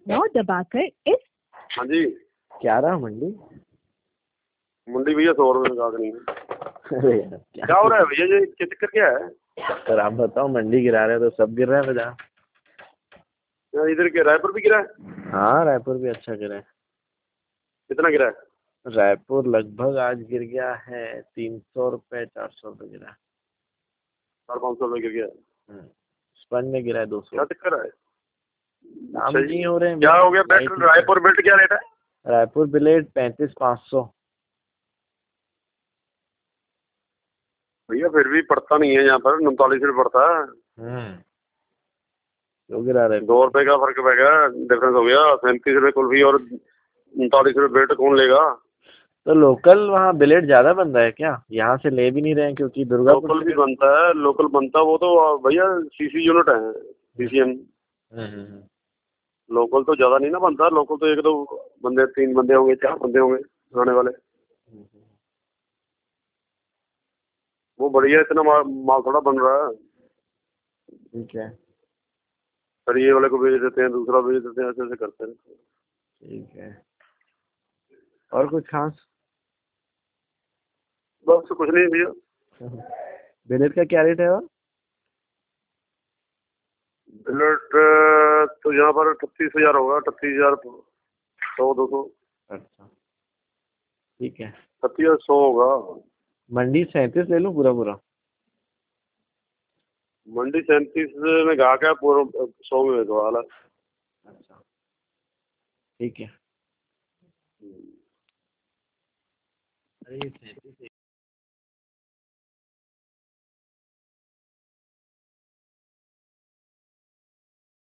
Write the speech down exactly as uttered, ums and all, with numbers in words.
नौ दबाकर इस। हाँ जी, क्या रहा मंडी? मंडी भैया सौ रुपये में गाहक नहीं है। अरे यार क्या क्या हो रहा है भैया, ये क्या चक्कर क्या है? सर आप बताओ, मंडी गिरा रहे हो तो सब गिर रहा है बाजार। यार इधर क्या रायपुर भी गिरा है? हाँ रायपुर भी अच्छा गिरा है। कितना गिरा है? रायपुर लगभग आज गिर गया है तीन सौ रुपये चार सौ रुपये गिरा है। चार पाँच सौ रुपये गिर गया। हम्म, स्पन में गिरा है दो क्या सौ। चक्कर है? दाम सही। नहीं हो रहे हैं क्या भैया, हो गया? बेल्ट लाइट रायपुर बेल्ट क्या रेट है? रायपुर बिलेट पैंतीस पाँच सौ। भैया फिर भी पड़ता नहीं है यहाँ पर, उनतालीस रुपये पड़ता है। हम्म क्यों गिरा रहे? दो रुपए का फर्क पड़ गया, डिफरेंस हो गया। सैंतीस रुपये कुल्फी और उनतालीस रुपये बेल्ट कौन लेगा? तो लोकल वहाँ बिलेट ज्यादा बन रहा है क्या? यहाँ से ले भी नहीं रहे हैं क्योंकि दुर्गापुर लोकल भी से। बनता है, लोकल बनता है वो तो भैया सीसी यूनिट है, सीसीएम। हम्म हम्म, हम्म। लोकल तो ज्यादा नहीं ना बनता, लोकल तो एक दो बंदे, तीन बंदे होंगे, चार बंदे होंगे बनाने वाले। वो बढ़िया, इतना माल, माल थोड़ा बन रहा है। ठीक है फिर ये वाले को भेज देते हैं, दूसरा भेज देते हैं, ऐसे ऐसे करते हैं। ठीक है। और कुछ खास? बस कुछ नहीं भैया। बिलेट का क्या रेट है? और बुलेट तो यहाँ पर अठतीस हजार होगा, अठतीस हजार सौ दो सौ। अच्छा ठीक है। अठतीस हजार सौ होगा। मंडी सैंतीस ले लूँ पूरा पूरा? मंडी सैंतीस में गा के पूरा सौ में भेजवा वाला। अच्छा ठीक है। अरे ये सैंतीस